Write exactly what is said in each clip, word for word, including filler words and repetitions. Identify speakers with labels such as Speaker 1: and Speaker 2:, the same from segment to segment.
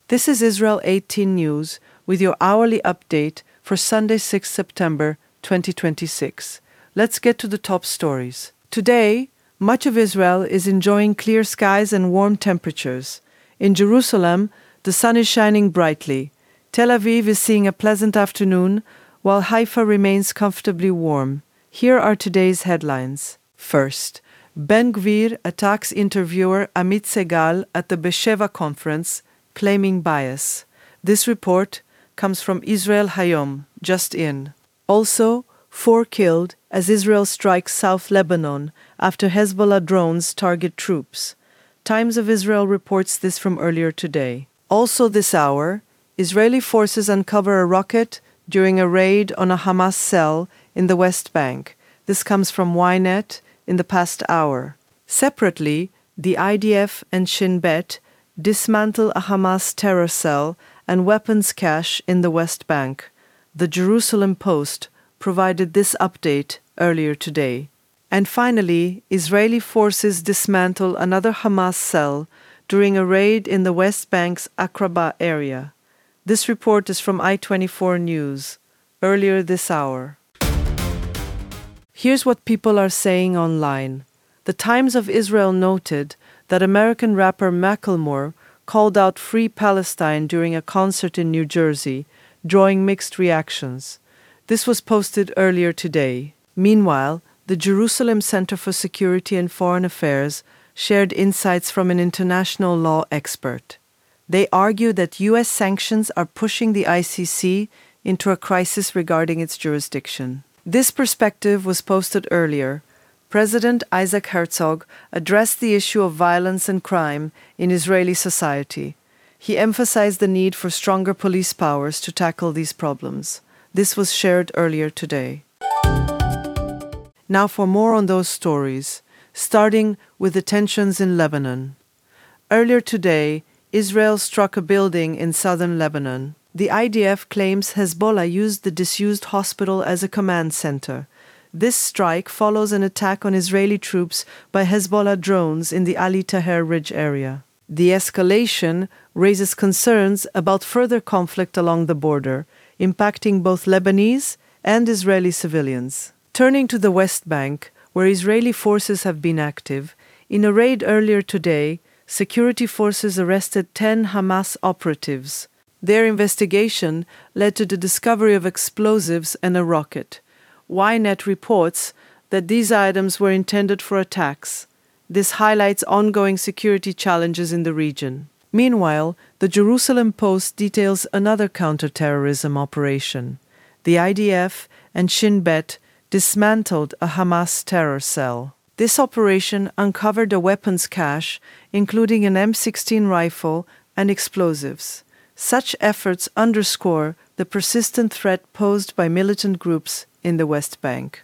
Speaker 1: This is Israel eighteen News with your hourly update for Sunday, sixth September twenty twenty-six. Let's get to the top stories. Today, much of Israel is enjoying clear skies and warm temperatures. In Jerusalem, the sun is shining brightly. Tel Aviv is seeing a pleasant afternoon, while Haifa remains comfortably warm. Here are today's headlines. First, Ben Gvir attacks interviewer Amit Segal at the Be'Sheva conference, claiming bias. This report comes from Israel Hayom, just in. Also, four killed as Israel strikes South Lebanon after Hezbollah drones target troops. Times of Israel reports this from earlier today. Also this hour, Israeli forces uncover a rocket during a raid on a Hamas cell in the West Bank. This comes from Ynet in the past hour. Separately, the I D F and Shin Bet dismantle a Hamas terror cell and weapons cache in the West Bank. The Jerusalem Post provided this update earlier today. And finally, Israeli forces dismantle another Hamas cell during a raid in the West Bank's Aqaba area. This report is from I twenty-four News, earlier this hour. Here's what people are saying online. The Times of Israel noted that American rapper Macklemore called out Free Palestine during a concert in New Jersey, drawing mixed reactions. This was posted earlier today. Meanwhile, the Jerusalem Center for Security and Foreign Affairs shared insights from an international law expert. They argue that U S sanctions are pushing the I C C into a crisis regarding its jurisdiction. This perspective was posted earlier. President Isaac Herzog addressed the issue of violence and crime in Israeli society. He emphasized the need for stronger police powers to tackle these problems. This was shared earlier today. Now for more on those stories, starting with the tensions in Lebanon. Earlier today, Israel struck a building in southern Lebanon. The I D F claims Hezbollah used the disused hospital as a command center. This strike follows an attack on Israeli troops by Hezbollah drones in the Ali Taher Ridge area. The escalation raises concerns about further conflict along the border, impacting both Lebanese and Israeli civilians. Turning to the West Bank, where Israeli forces have been active, in a raid earlier today, security forces arrested ten Hamas operatives. Their investigation led to the discovery of explosives and a rocket. Ynet reports that these items were intended for attacks. This highlights ongoing security challenges in the region. Meanwhile, the Jerusalem Post details another counterterrorism operation. The I D F and Shin Bet dismantled a Hamas terror cell. This operation uncovered a weapons cache, including an M sixteen rifle and explosives. Such efforts underscore the persistent threat posed by militant groups in the West Bank.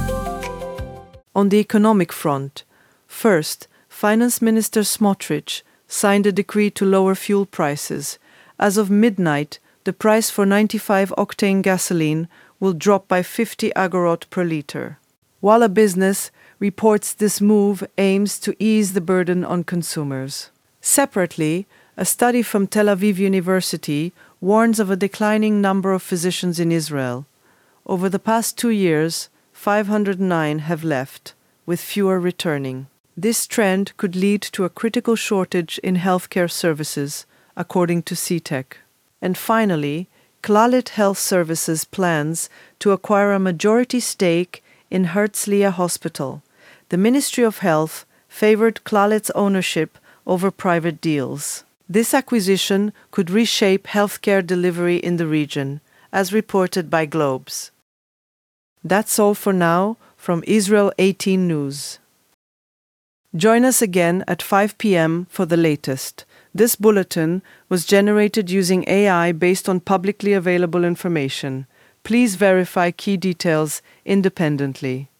Speaker 1: On the economic front, first, Finance Minister Smotrich signed a decree to lower fuel prices. As of midnight, the price for ninety-five octane gasoline will drop by fifty agorot per liter. Walla Business reports this move aims to ease the burden on consumers. Separately, a study from Tel Aviv University warns of a declining number of physicians in Israel. Over the past two years, five hundred nine have left, with fewer returning. This trend could lead to a critical shortage in healthcare services, according to C T E C. And finally, Clalit Health Services plans to acquire a majority stake in Herzliya Hospital. The Ministry of Health favored Clarit's ownership over private deals. This acquisition could reshape healthcare delivery in the region, as reported by Globes. That's all for now from Israel eighteen News. Join us again at five p.m. for the latest. This bulletin was generated using A I based on publicly available information. Please verify key details independently.